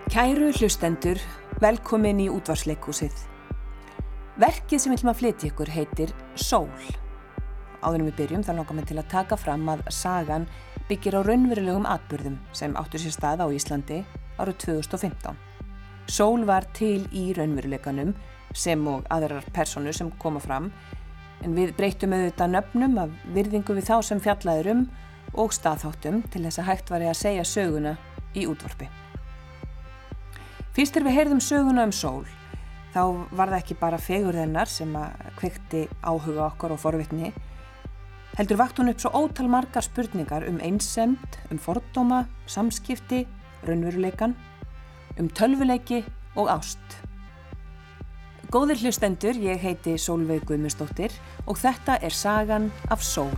Kæru hlustendur, velkomin í útvarpsleikhúsið. Verkið sem við ætlum að flytja ykkur heitir Sól. Áður en við byrjum þá langar mig til að taka fram að sagan byggir á raunverulegum atburðum sem áttu sér stað á Íslandi árið 2015. Sól var til í raunveruleikanum sem og aðrar persónur sem koma fram, en við breyttum auðvitað nöfnum af virðingu við þá sem fjallaður og staðháttum til þess að hægt væri að segja söguna í útvarpi. Fyrst þegar við heyrðum söguna Sól, þá var það ekki bara fegurð hennar sem að kveikti áhuga okkar og forvitni, heldur vakti hún upp svo ótal margar spurningar einsemd, fordóma, samskipti, raunveruleikan, tölvuleiki og ást. Góðir hlustendur, ég heiti Sólveig Guðmundsdóttir og þetta er sagan af Sól.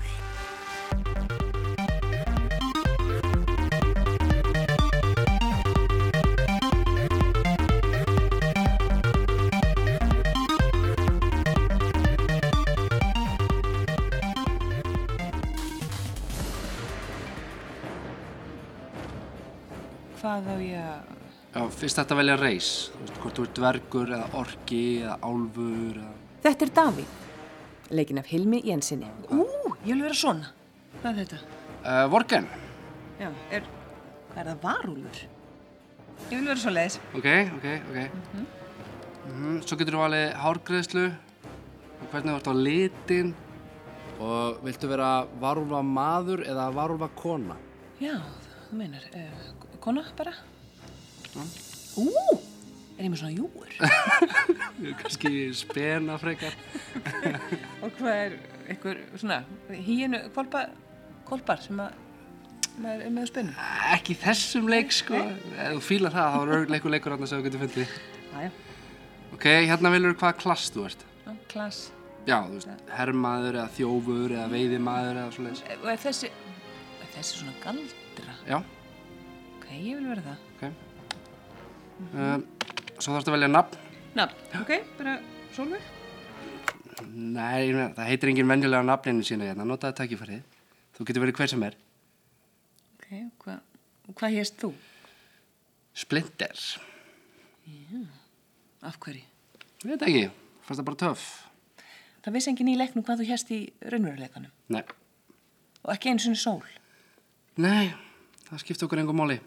Hvað á ég að... Já, fyrst þetta velja reis, hvort þú ert dvergur eða orki eða álfur eða... Þetta er Davíð, leikinn af Hilmi Jensinni. Ég vil vera svona. Hvað er þetta? Vorgen. Já, er það varúlfur? Ég vil vera svoleiðis. Ok. Svo getur þú valið hárgreiðslu, hvernig þú ert á litin og viltu vera varúlfa maður eða varúlfa kona? Já, þú meinar, kona bara? Er ég með svona júur? Kannski spena frekar. Og hvað er einhver svona hýinu kolpar sem maður er með spennu? Ekki þessum leik, sko. Ef þú fílar það, þá er örugglega leikur þarna sem þú getur fundið. Jájá. Ok, hérna velurðu hvaða klass þú ert. Klass? Já, þú veist, hermaður eða þjófur eða veiðimaður eða svoleiðis. Og er þessi svona galdra? Já. Ok, ég vil vera það. Ok. Svo þarftu að velja nafn. Nafn, ok, bara Sólveig? Nei, það heitir engin venjulega nafninu sína hérna, notaðu tækifærið. Þú getur verið hver sem er. Ok, og hvað hést þú? Splinter. Já, af hverju? Ég veit ekki, fannst það bara töff. Það vissi enginn í leiknum hvað þú hést í raunveruleikanum? Nei. Og ekki einu sinni Sól? Nei, það skipti okkur engu máli.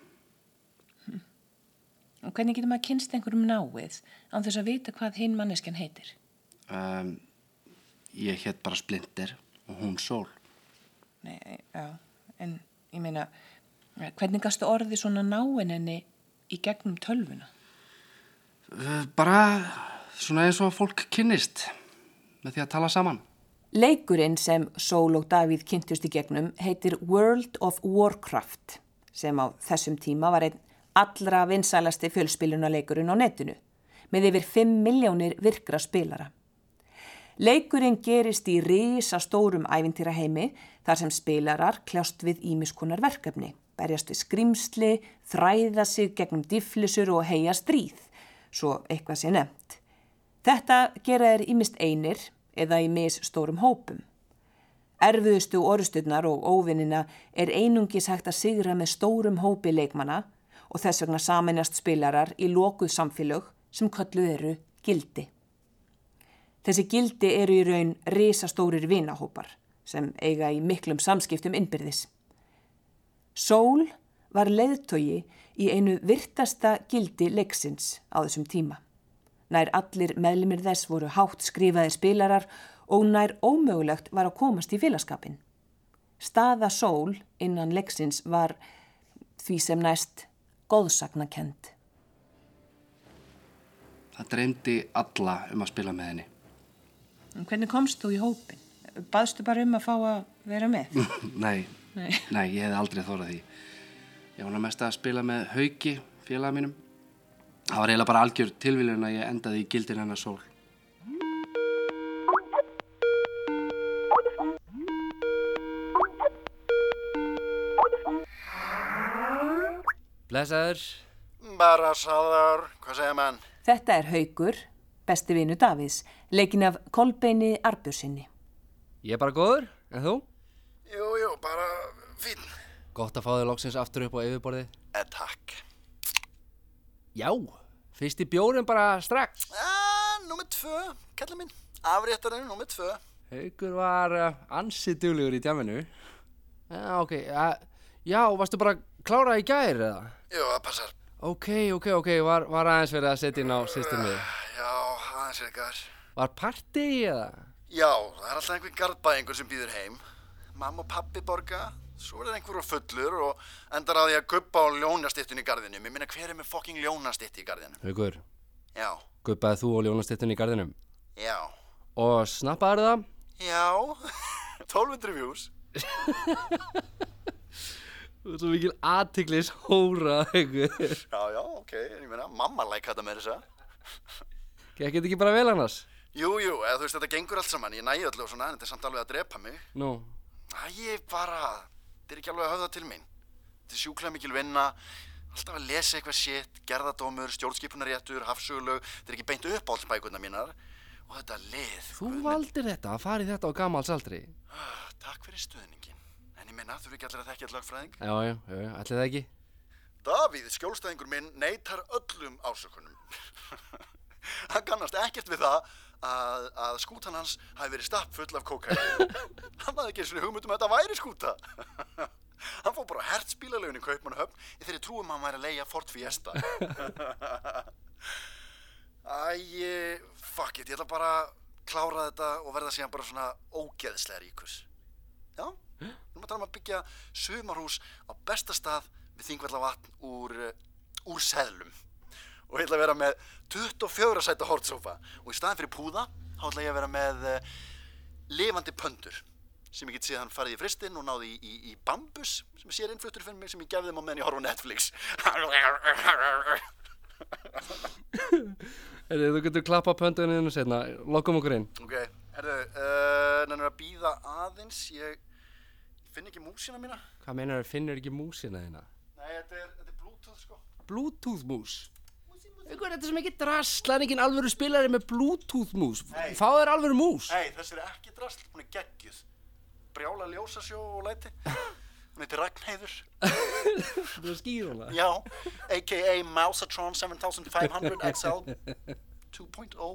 Og hvernig getur maður kynst einhverjum náið án þess að vita hvað hinn manneskjan heitir? Ég hét bara Splinter og hún Sól. Nei, já, en ég meina, hvernig gastu orðið svona náinn henni í gegnum tölvuna? Bara svona eins og fólk kynnist með því að tala saman. Leikurinn sem Sól og Davíð kynntust í gegnum heitir World of Warcraft, sem á þessum tíma var einn allra vinsælasti fjölspilunarleikurinn á netinu, með yfir 5 milljónir virkra spilara. Leikurinn gerist í risastórum ævintýraheimi þar sem spilarar kljást við ýmiss konar verkefni, berjast við skrímsli, þræða sig gegnum dýflissur og heyja stríð, svo eitthvað sé nefnt. Þetta gera þeir ýmist einir eða í misstórum hópum. Erfiðustu orrusturnar og óvinina er einungis hægt að sigra með stórum hópi leikmanna og þess vegna sameinast spilarar í lokuð samfélög sem kölluð eru gildi. Þessi gildi eru í raun risastórir vinahópar sem eiga í miklum samskiptum innbyrðis. Sól var leiðtogi í einu virtasta gildi leiksins á þessum tíma. Nær allir meðlimir þess voru hátt skrifaðir spilarar og nær ómögulegt var að komast í félagskapinn. Staða Sól innan leiksins var því sem næst góðsagnakend. Það dreymdi alla að spila með henni. En hvernig komst þú í hópinn? Baðstu bara að fá að vera með? Nei, ég hefði aldrei þórað því. Ég var mest að spila með Hauki, félaga mínum. Það var eiginlega bara algjör tilviljun að ég endaði í gildin hennar Sól. Blessaður. Bara sáður, hvað segja mann? Þetta er Haukur, besti vinur Davíðs, leikinn af Kolbeini Arnbjörnssyni. Ég er bara góður, en þú? Jú, bara fín. Gott að fá þig loksins aftur upp á yfirborðið. Takk. Já, fyrsti bjórinn bara strax. Númer 2, kallið minn. Afréttarinn, númer 2. Haukur var ansi duglegur í djaminu. Ok, já, varstu bara klárað í gær eða? Jú, það passar. Ok, var aðeins verið að setja inn á systemið. Já, aðeins ykkar. Var partí eða? Já, það er alltaf einhver garðbæingur sem býður heim. Mamma og pappi borga, svo er það einhver fullur og endar að því að gubba á ljónastyttun í garðinu. Mér minna hver er með fucking ljónastytti í garðinu? Haukur, Já, gubbaði þú og ljónastyttun í garðinum? já, Og snappaður það? já, 1200 views. Þú er svo mikil athyglis hóra, Haukur. Já, ok, ég meina, mamma læka þetta með þess að. Gekk þetta ekki bara vel annars? Jú, eða þú veist, þetta gengur allt saman, ég næ öllu og svona, en þetta er samt alveg að drepa mig. Nú, Þetta er ekki alveg að höfða til mín. Þetta er sjúklega mikil vinna, alltaf að lesa eitthvað shit, gerðadómur, stjórnskipunarréttur, hafsögulög, þetta er ekki beint uppáhaldsbækurnar mínar. Og þetta lið. þú valdir þetta að fara í þetta á gamals aldri. Takk fyrir stuðningin. En ég meina, þurfi ekki allir að þekkja lögfræðing? Já, ætli það ekki? Davíð, skjólstæðingur minn, neitar öllum ásökunum. Hann kannast ekkert við það að skútan hans hafi verið stappfull af kókaíni. Hann hafði ekki eins og hugmynd að þetta væri skúta. Hann fór bara á hertsbílalögin í Kaupmannahöfn í þeirri trúum að hann væri að leigja Ford Fiesta. Fuck it, ég ætla bara að klára þetta og verða síðan bara svona ógeðslega ríkus. Já, við erum að tala um að byggja sumarhús á besta stað við Þingvallavatn úr seðlum. Og ég ætla að vera með 24 sæta hortsófa og í staðin fyrir púða þá ætla ég að vera með lifandi pöndur sem ég get síðan farið í fristinn og náði í bambus sem er sér innfluttur fyrir mig sem ég gefði þeim á meðan ég horf á Netflix. Þú getur klappað pöndunni þínu seinna, lokum okkur inn. Ok, nennir að bíða aðeins, ég finn ekki músina mína. Hvað meinar finnur ekki músina þína? Nei, þetta er Bluetooth sko. Bluetooth mús? Haukur, þetta er svo mikið drasl, það er engin alvöru spilari með Bluetooth mús. Fá þér alvöru mús. Nei, þessi er ekki drasl, hún er geggjuð. Brjála ljósasjó og læti. Hún heitir Ragnheiður. Þú er skýr hana? Já, a.k.a. Mousatron 7500 XL 2.0.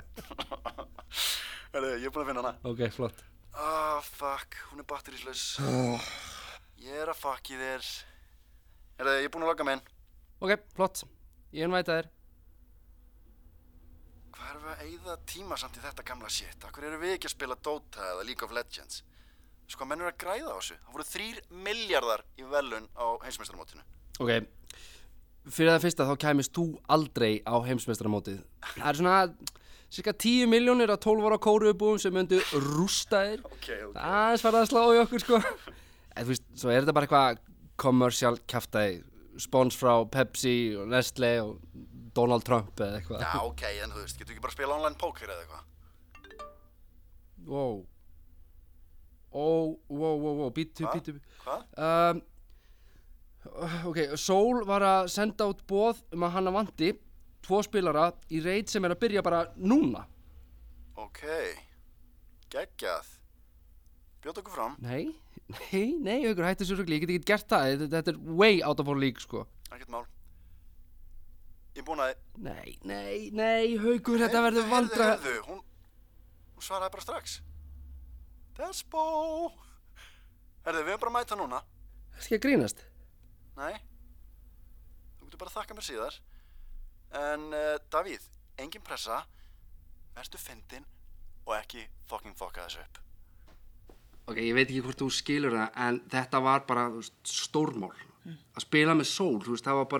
Ég er búinn að finna hana. Ok, flott. Fuck, hún er batteríslaus. Ég er að fuck í þér. Ég er búinn að logga mig inn. Ok, flott. Ég innvæta þér. Hvað erum við að eyða tíma samt í þetta gamla shit? Akkur erum við ekki að spila Dota eða League of Legends? Sko, menn eru að græða á þessu. Það voru 3 milljarðar í velun á heimsmeistaramótinu. Ok, fyrir það fyrsta þá kæmist þú aldrei á heimsmeistaramótið. Það er svona cirka 10 milljónir af 12 ára kóruubúum sem myndu rústa þér. Ok. Það er svarað að slá í okkur, sko. En þú veist, svo er þetta bara eitthvað commercial kjaftaði, spons frá Pepsi og Nestle og Donald Trump eða eitthvað. Já, ok, en þú veist, getur ekki bara að spila online poker eða eitthvað? Wow, bítu. Hvað? Ok, Soul var að senda út boð að hann vanti 2 spilara í raid sem er að byrja bara núna. Ok, geggjað. Bjóta okkur fram. Nei, Haukur, hættu svo rugli, ég get ekki gert það, þetta er way out of our league, sko. Ekkert mál. Ég er búinn að Nei, Haukur, þetta verður vandra. Heyrðu, hún svaraði bara strax. Despo. Við erum bara að mæta núna. Skal ég grínast? Nei. Þú getur bara að þakka mér síðar. En Davíð, engin pressa. Vertu fyndin og ekki fucking fucka þessu upp. Ok, ég veit ekki hvort þú skilur það, en þetta var bara stórmál. Að spila með Soul, þú veist, það var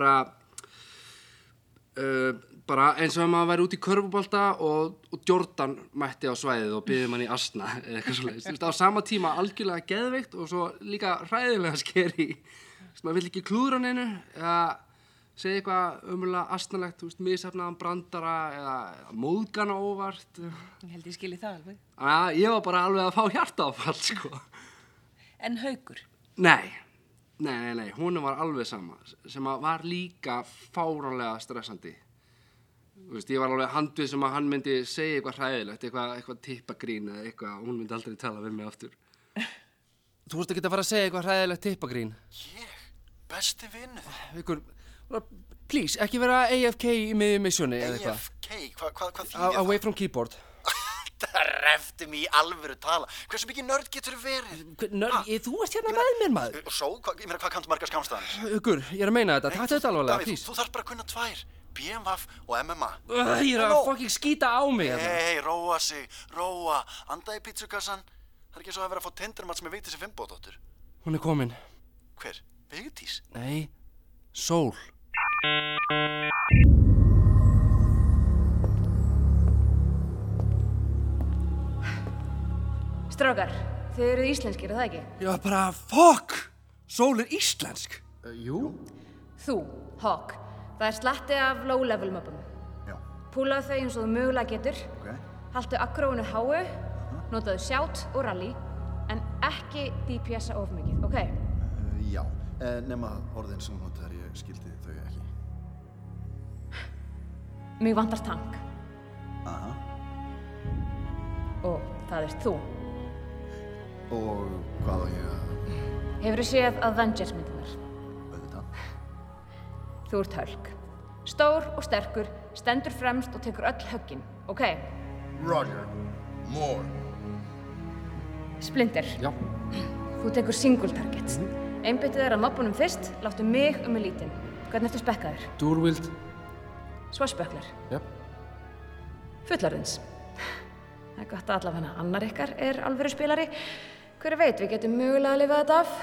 bara eins og að maður væri út í körfubolta og Jordan mætti á svæðið og biði mann í asna eða eitthvað svoleiðis. Þú veist, á sama tíma algjörlega geðveikt og svo líka hræðilega skeri. Þú veist, maður vill ekki klúðra neinu eða segja eitthvað ömurlega asnalegt, þú veist, misheppnaðan brandara eða móðgana óvart. Ég held ég skilji það alveg. Ég var bara alveg að fá hjartaáfall, sko. En Haukur? Nei, hún var alveg sama, sem að var líka fáránlega stressandi. Þú veist, ég var alveg handvið sem að hann myndi segja eitthvað hræðilegt, eitthvað tippagrín eða eitthvað, og hún myndi aldrei tala við mig aftur. Þú veist ekki að fara að segja eitthvað hræðilegt tippagrín. Ég? Besti vinur? Haukur, Please, ekki vera AFK í miðju missjóni eða eitthvað. AFK? Hvað þýðir það? Away from keyboard. Það refti mig í alvöru tala. Hversu mikið nörd getur verið? Þú ert hérna með mér, maður. Og svo, hvað kanntu margar skammstafanir? Haukur, ég er að meina þetta. Takk þetta alvarlega, Davíð, please. þú þarf bara að kunna 2. BMWF og MMA. Ég er að fucking skýta á mig hérna. Hey, róa sig, róa. Anda í pizzukassan. Það er ekki svo að vera að fá tindurmats með Vigdísi Finnbogadóttur. Hún er komin. Hver? Vigdís? Nei, Sól. Strákar, þið eruð íslenskir, er það ekki? Ég var bara, fuck! Sól er íslensk. Jú. Þú, Hawk, það er slatti af low-level möpum. Já. Púlaðu þau eins og þú mögulega getur. Ok. Haltu aggróinu háu, notaðu shout og rally, en ekki DPS-a of mikið, ok? Já, nema orðin sem hún notar, ég skildi þau ekki. Mig vantar tank. Aha. Og það ert þú. Og hvað á ég að... Hefurðu séð Avengers myndirnar? Auðvitað. Þú ert Hulk. Stór og sterkur, stendur fremst og tekur öll höggin, ok? Roger. More. Splinter. Já. Þú tekur single target. Einbyttið þér að mobbanum fyrst, láttu mig lítinn. Hvernig ertu spekkaður? Dual-wield. Svarsbökklar. Já. Fullorðins. Það er gott að allavega annar ykkar er alvöru spilari. Hver veit, við getum mögulega að lifa þetta af.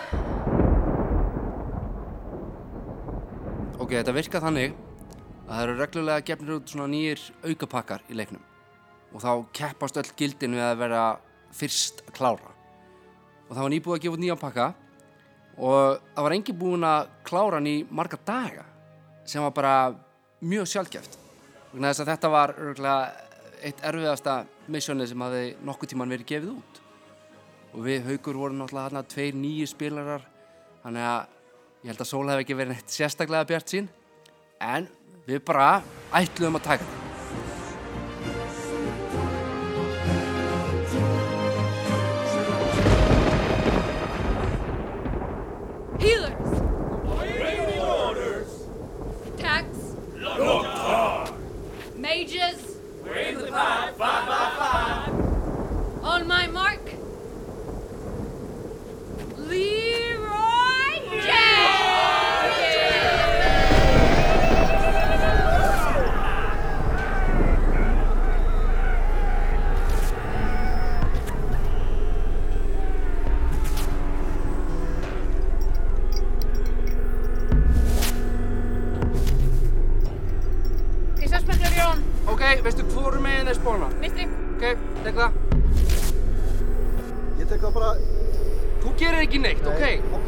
Ok, þetta virkar þannig að það eru reglulega gefnir út svona nýjir aukapakkar í leiknum. Og þá keppast öll gildin við að vera fyrst að klára. Og það var nýbúið að gefa út nýjan pakka og það var enginn búinn að klára hann í marga daga sem var bara mjög sjaldgæft. Vegna þess að þetta var örugglega eitt erfiðasta missionið sem hafði nokkuð tíman verið gefið út. Og við Haukur vorum náttúrulega þarna 2 nýju spilarar, þannig að ég held að Sól hefði ekki verið neitt sérstaklega bjartsýn, en við bara ætluðum að taka það. Healers! Waiting orders! Tanks! Locked hard! Mages! Wave the flag, 5 by 5! On my mark! Leroy Jenkins! Suspector, you're on. Ok, veistu hvoru megin er spóna? Vinstri. Ok, tek það. Ég tek það bara... Þú gerir ekki neitt, ok?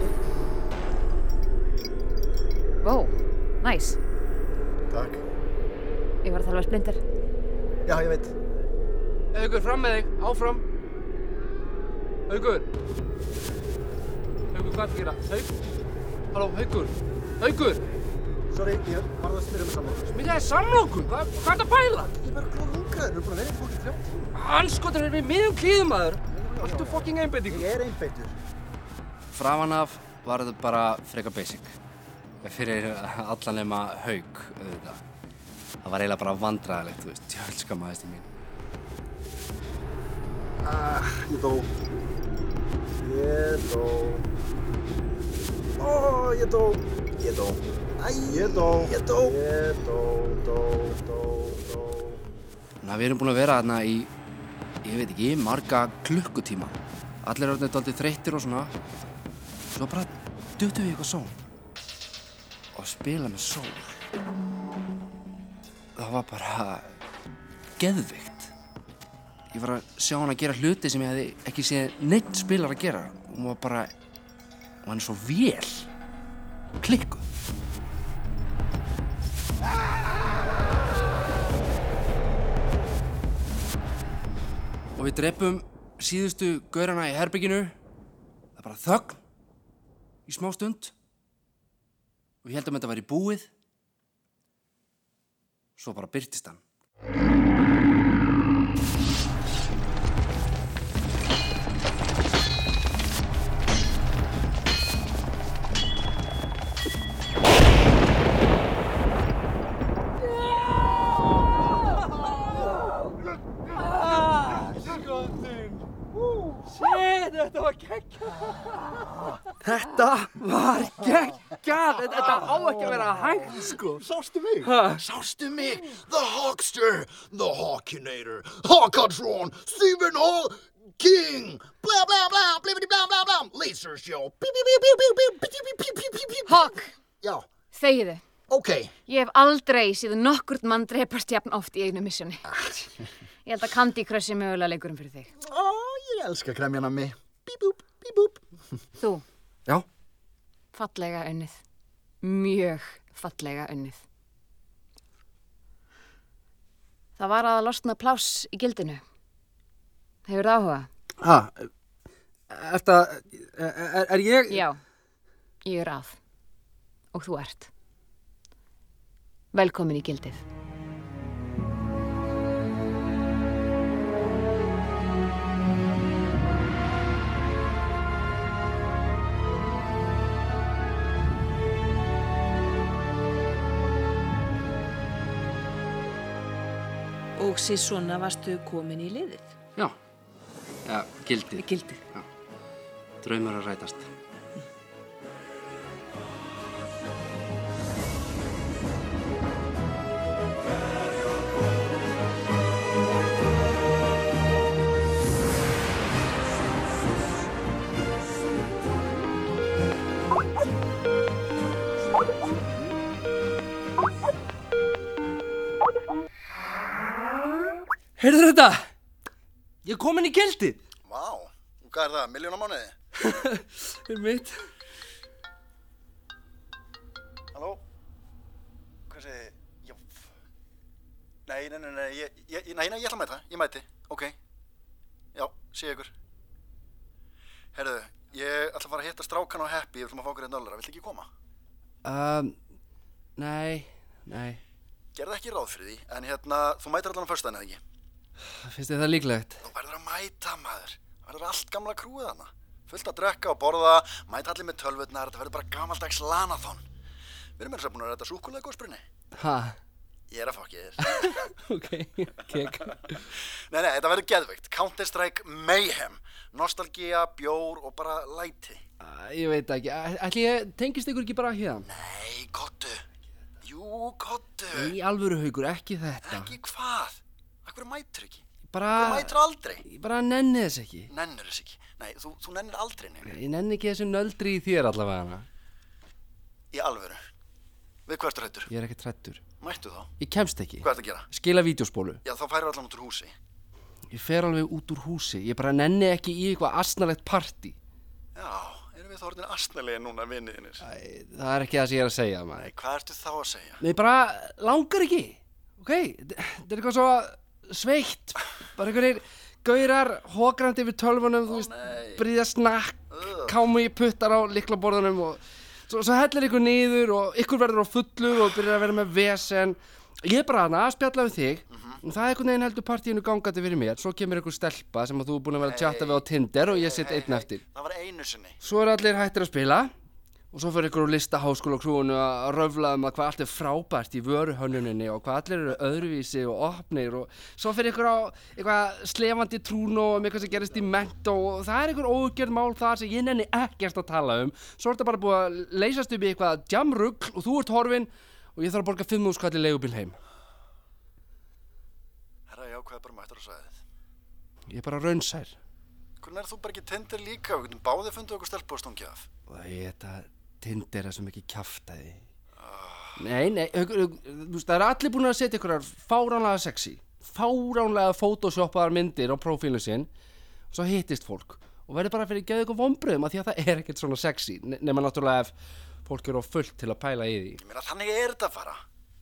Wow, nice. Takk. Ég var að tala um Splinter. Já, ég veit. Haukur, fram með þig, áfram. Haukur. Haukur, hvað er að gera? Halló, Haukur. Haukur. Sorry, ég varð að smyrja með samlokun. Smyrjaði samlokun? Hvað er þetta að bæla? Ég var klóð hungraður, við erum búin að vera í fólki 3 tíma. Anskotar er við miðjum klíðum, maður. Alltaf fucking einbeitingur. Ég er einbeittur. Framan af var þetta bara frekar basic. Fyrir alla nema Hauk, auðvitað. Það var eiginlega bara vandræðilegt, þú veist, djöfelskammaðist í mín. Ég dó. Ég dó. Ó, ég dó. Ég dó. Æ, ég dó. Ég dó. Ég dó. Þannig að við erum búin að vera þarna í, ég veit ekki, marga klukkutíma. Allir eru orðnir dálítið þreyttir og svona. Svo bara duttum við eitthvað Sól. Og spila með Sól. Það var bara geðveikt. Ég var að sjá hann að gera hluti sem ég hefði ekki séð neitt spilar að gera. Og hún var bara, og hann er svo vel klikkuð. Og við drepum síðustu gaurana í herberginu. Það er bara þögn í smá stund. Og við heldum að þetta væri búið. Svo bara birtist hann. Shit, þetta var geggjað. Þetta var geggjað. Þetta á ekki að vera hægt, sko. Sástu mig? Ha? Sástu mig? The Hawkster, the Hawkinator, Hawkatron, Stephen Hawking, blah, blah, blah, blibbity, blah, blah, blah, laser show, beep, beep, beep, beep, beep, beep, beep, beep, beep, beep, beep. Hawk, Já, þegiðu. ok. Ég hef aldrei séð nokkurt mann drepast jafn oft í einu missjóni. Ég held að Candy Crush sé mögulega leikurum fyrir þig. Ó, ég elska kremjana mig. Bíp, búp, bíp, búp. Þú, Já, fallega unnið. Mjög fallega unnið. Það var að losna pláss í gildinu. Hefurðu áhuga? ha, er ég... Já, ég að. Og þú ert. Velkomin í gildið. Og svona varstu komin í liðið. Já. Ja, gildið. Gildið. Já. Draumar að rætast. Heyrðu þetta? Ég er komin í gildið. Vá, og hvað er það, milljón á mánuði? Það er mitt. Halló? Hvað segir þið? Já. Nei, ég ætla að mæta, ég mæti, ok. Já, sé ykkur. Herðu, ég ætla að fara að hitta strákan á Happy, við ætlum að fá okkur einn dollara, viltu ekki koma? Nei. Gerðu ekki ráð fyrir því, en þú mætir allan á föstudaginn, eða ekki? Finnst þið það líklegt? Þú verður að mæta, maður. Það verður allt gamla krúið hana. Fullt að drekka og borða, mæta allir með tölvurnar, þetta verður bara gamaldags lanathon. Við erum búin að redda súkkulaði góðsbrunni. Ha? Ég er að fokkið þér. Ok, kek. Nei, þetta verður geðveikt. Counter-Strike Mayhem. Nostalgía, bjór og bara læti. Ég veit ekki, ætli ég tengist ykkur ekki bara hérna? Nei, kottu. Jú, kottu. Í alvöru Haukur, ekki þetta. Ekki hvað? Akkur mætur ekki? Bara... Akkur mætur aldrei? Ég bara nenni þess ekki. Nennir þess ekki? Nei, þú nennir aldrei neina. Ég nenni ekki þessu nöldri í þér allavega. Í alvöru. Við hvað ertu hræddur? Ég er ekki trættur. Mættu þá. Ég kemst ekki. Hvað ertu að gera? Skila vídeospólu. Já, þá færir allan út úr húsi. Ég fer alveg út úr húsi. Ég bara nenni ekki í eitthvað asnalegt partí. Já, erum við þá orðin astnalegi núna vinniðinir? Það er ekki það sem ég er að segja, maður. Nei, hvað ertu þá að segja? Nei, bara langar ekki. Ok, þetta er eitthvað svo sveitt. Bara einhverjir gaurar, hókrandi yfir tölvunum, þú veist, bríða snakk, kámi puttar á lyklaborðunum og svo hellir ykkur niður og ykkur verður á fullu og byrjar að vera með vesen. Ég er bara að spjalla við þig og það er einhvern veginn heldur partíinu gangandi fyrir mér. Svo kemur ykkur stelpa sem að þú er búin að vera að chatta við á Tinder og ég sitt einn eftir. Það var einu sinni. Svo er allir hættir að spila og svo fyrir ykkur úr listaháskóla krúinu að röfla hvað allt er frábært í vöruhönnuninni og hvað allir eru öðruvísi og opnir og svo fyrir ykkur á eitthvað slefandi trúnó eitthvað sem gerist í mentó og það er ykkur ógjörð mál þar sem ég nenni ekkert að tala Svo er þetta bara búið að leysast upp í eitthvað djamrugl og þú ert horfin og ég þarf að borga 5.000 kall í leigubíl heim. Herra, já, hvað er bara mættur á svæðið? Ég er bara raunsær. Hvernig þú bara ekki Tinder líka? Við getum báðið fundið okkur stelpu og stungið af. Þetta Tinder er svo mikið kjaftaði. Nei, þú veist, það er allir búin að setja ykkur fáránlega sexy, fáránlega photoshoppaðar myndir á prófílnu sinn og svo hittist fólk og verður bara fyrir að geða ykkur vonbröðum að því að það er ekkert svona sexy nema náttúrulega ef fólk eru á fullt til að pæla í því. Ég meina, þannig er þetta að fara.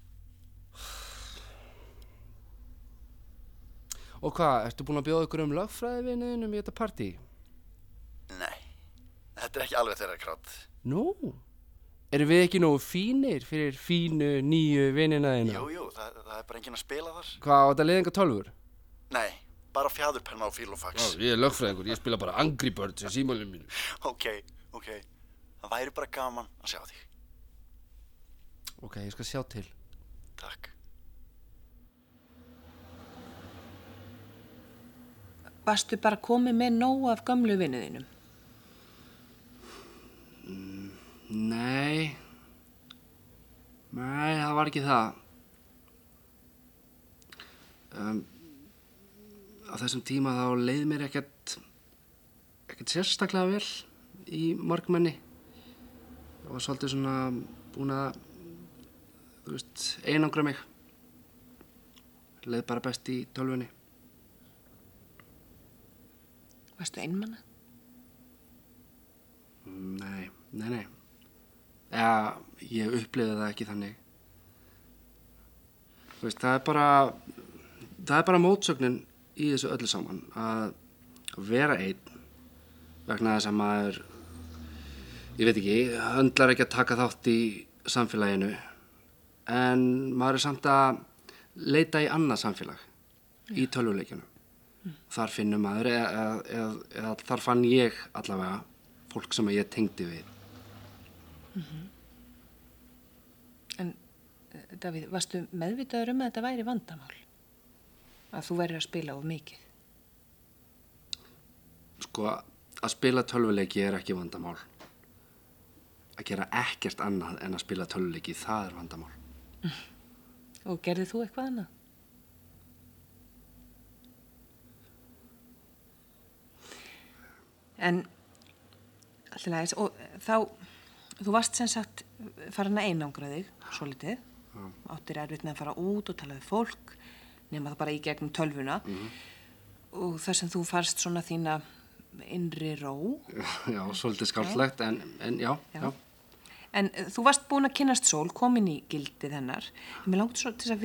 Og hvað, ertu búin að bjóða ykkur lögfræðivinniðinum í þetta partí? Nei, þetta er ekki alveg þeirra krát. Nú, erum við ekki nógu fínir fyrir fínu, nýju vinnina þína? Jú, það er bara enginn að spila þar. Hvað, á þetta leiðinga tölvur? Nei, bara fjæðurpenna og fílofax. Ég er lögfræðingur, ég spila bara Angry Birds í símanum mínu. Ok, það væri bara gaman að sjá þig. Ok, ég skal sjá til. Takk. varstu bara komið með nóg af gömlu vinnuðinum? Nei, það var ekki það. Á þessum tíma þá leið mér ekkert sérstaklega vel í margmenni. Ég var svolítið svona búin að, einangra mig. Leið bara best í tölvunni. Varstu einmana? Nei. Ja, ég upplifði það ekki þannig. Það er bara mótsögnin í þessu öllu saman að vera einn vegna þess að maður, ég veit ekki, höndlar ekki að taka þátt í samfélaginu en maður er samt að leita í annað samfélag í tölvuleikjunum. Þar finnur maður, eða þar fann ég allavega fólk sem ég tengdi við. En, Davíð, varstu meðvitaður að þetta væri vandamál? Að þú værir að spila of mikið? Sko, að spila tölvuleiki er ekki vandamál. Að gera ekkert annað en að spila tölvuleiki, það er vandamál. Og gerðir þú eitthvað annað? En alltaf og þá, þú varst sem sagt farin að einangra þig svolítið, áttir erfitt með að fara út og tala við fólk, nema það bara í gegnum tölvuna og þar sem þú farst svona þína innri ró. Já, svolítið skáltlegt, en já. En þú varst búin að kynnast Sól, komin í gildið hennar. Mér langar svo til að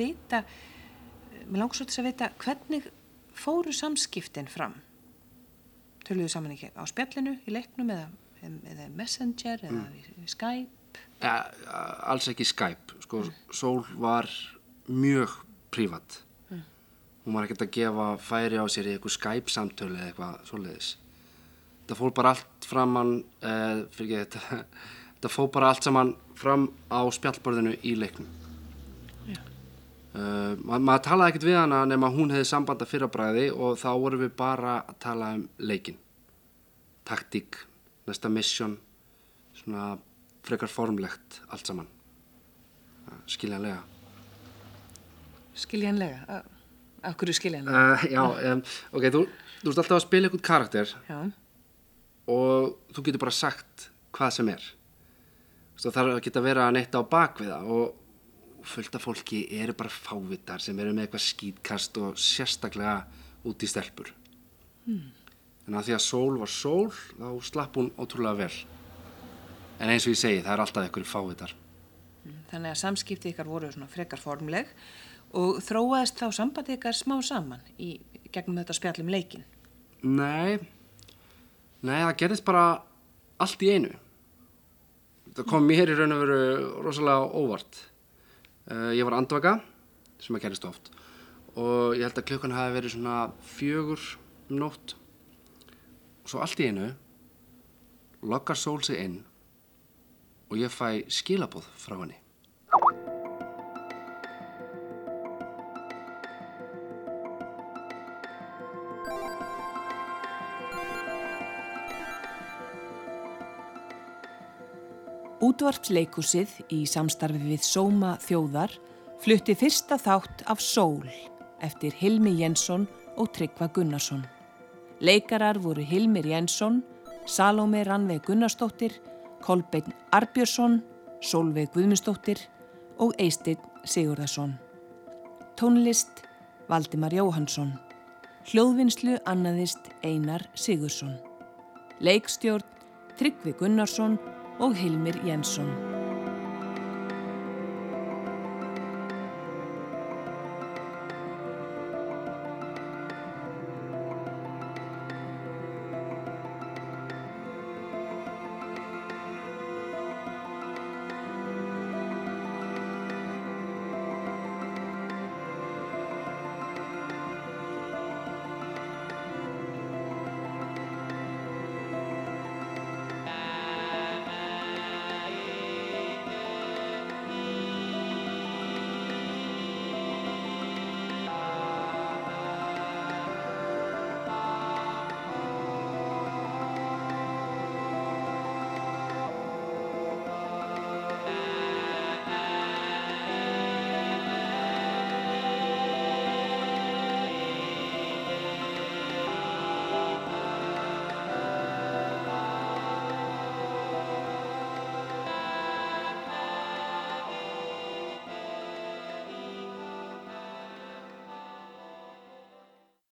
vita hvernig fóru samskiptin fram? Töluðu saman ekki á spjallinu í leiknum eða Messenger eða Skype? Alls ekki Skype. Sko, Sól var mjög prívat. Hún var ekkert að gefa færi á sér í eitthvað Skype-samtölu eða eitthvað svoleiðis. Þetta fór bara allt þetta fór bara allt saman fram á spjallborðinu í leiknum. Maður talaði ekkert við hana nema hún hefði samband að fyrrabragði og þá vorum við bara að tala leikinn. Taktík, næsta mission, svona frekar formlegt allt saman. Skiljanlega. Skiljanlega? Af hverju skiljanlega? Ok, þú ert alltaf að spila einhvern karakter. Já. Og þú getur bara sagt hvað sem er. Það þarf að geta vera neitt á bakvið það og fullt af fólki eru bara fávitar sem eru með eitthvað skítkast og sérstaklega út í stelpur. En að því að Sól var Sól, þá slapp hún ótrúlega vel. En eins og ég segi, það er alltaf einhverju fávitar. Þannig að samskipti ykkar voru svona frekar formleg og þróaðist þá sambandi ykkar smá saman í gegnum þetta spjall leikinn? Nei, það gerðist bara allt í einu. Það kom mér í raun og veru rosalega óvart. Ég var andvaka, sem að gerist oft, og ég held að klukkan hafi verið svona 4 nótt. Og svo allt í einu loggar Sól sig inn og ég fæ skilaboð frá henni. Útvarpsleikhúsið í samstarfi við Sóma þjóðar flutti fyrsta þátt af Sól eftir Hilmi Jensson og Tryggva Gunnarsson. Leikarar voru Hilmir Jensson, Salóme Rannveig Gunnarsdóttir, Kolbeinn Arnbjörnsson, Sólveig Guðmundsdóttir og Eysteinn Sigurðarson. Tónlist Valdimar Jóhannsson. Hljóðvinnslu annaðist Einar Sigurðsson. Leikstjórn Tryggvi Gunnarsson og Hilmir Jensson.